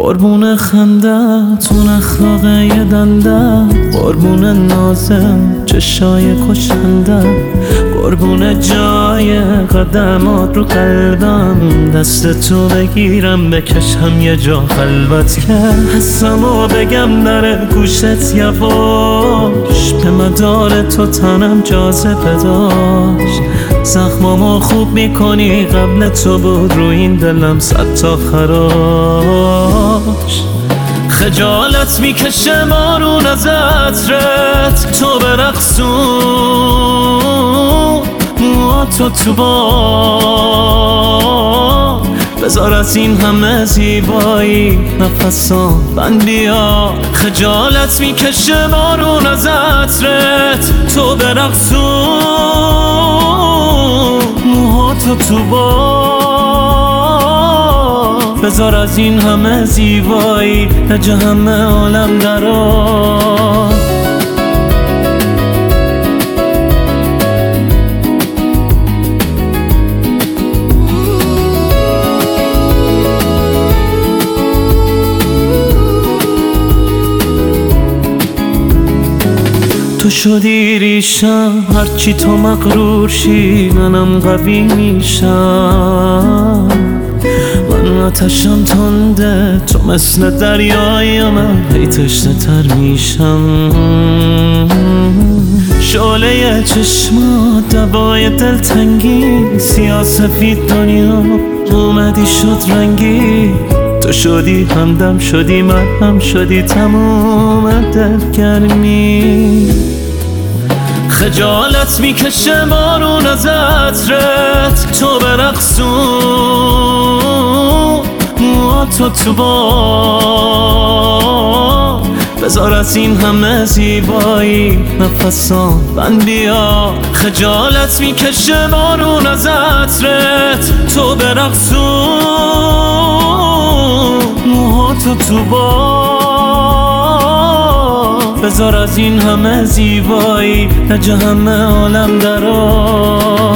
قربون خندت اون اخلاق یه دنده، قربون نازم چشای کشنده، قربون جای قدمات رو قلبم، دست تو بگیرم بکشم یه جا خلوت که حسمو بگم نره گوشت یواش، به مدار تو تنم جاذبه داشت، زخمامو خوب میکنی قبل تو بود رو این دلم صد تا خراش، خجالت میکشه بارون از عطرت تو برقصون، موهاتو تو باد بذار از این همه زیبایی نفسام بند بیا، خجالت میکشه بارون از عطرت تو برقصون، موهاتو تو باد بذار از این همه زیبایی نجا همه عالم درآ. تو شدی ریشم هرچی تو مغرور شی منم قوی میشم، من آتشم تنده تو مثل دریای من هی تشنه تر میشم، شعله چشمات دوای دلتنگی، سیاه سفید دنیا اومدی شد رنگی، تو شدی همدم شدی مرهم شدی تموم دلگرمی، خجالت میکشه بارون از عطرت تو برقصون، موهاتو تو باد بذار از این همه زیبایی نفسام بند بیا، خجالت میکشه بارون از عطرت تو برقصون، موهاتو تو باد بذار از این همه زیبایی نجا همه عالم درآ.